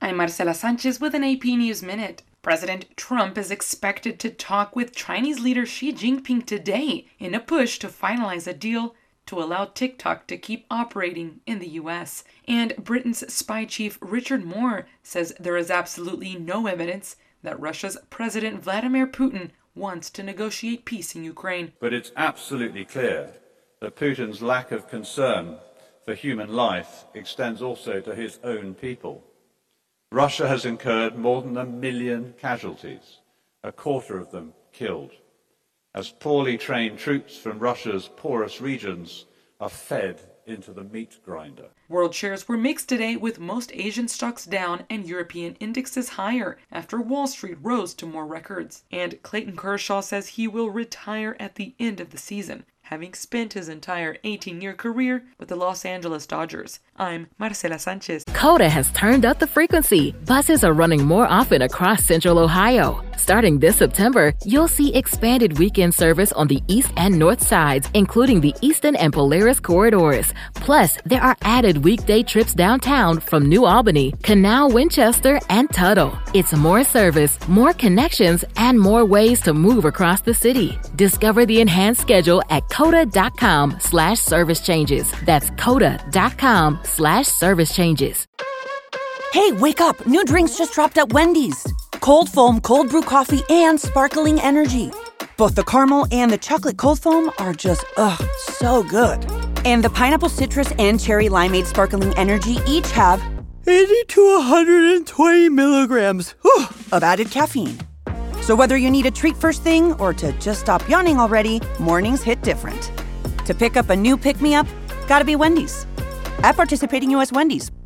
I'm Marcela Sanchez with an AP News Minute. President Trump is expected to talk with Chinese leader Xi Jinping today in a push to finalize a deal to allow TikTok to keep operating in the U.S. And Britain's spy chief Richard Moore says there is absolutely no evidence that Russia's President Vladimir Putin wants to negotiate peace in Ukraine. But it's absolutely clear that Putin's lack of concern for human life extends also to his own people. Russia has incurred more than 1 million casualties, a quarter of them killed, as poorly trained troops from Russia's poorest regions are fed into the meat grinder. World shares were mixed today, with most Asian stocks down and European indexes higher after Wall Street rose to more records. And Clayton Kershaw says he will retire at the end of the season, having spent his entire 18-year career with the Los Angeles Dodgers. I'm Marcela Sanchez. Coda has turned up the frequency. Buses are running more often across Central Ohio. Starting this September, you'll see expanded weekend service on the east and north sides, including the Eastern and Polaris corridors. Plus, there are added weekday trips downtown from New Albany, Canal, Winchester, and Tuttle. It's more service, more connections, and more ways to move across the city. Discover the enhanced schedule at coda.com/service changes. That's coda.com/service changes. Hey, wake up! New drinks just dropped at Wendy's. Cold foam, cold brew coffee, and sparkling energy. Both the caramel and the chocolate cold foam are just, so good. And the pineapple citrus and cherry limeade sparkling energy each have 80 to 120 milligrams of added caffeine. So whether you need a treat first thing or to just stop yawning already, mornings hit different. To pick up a new pick-me-up, gotta be Wendy's. At participating U.S. Wendy's.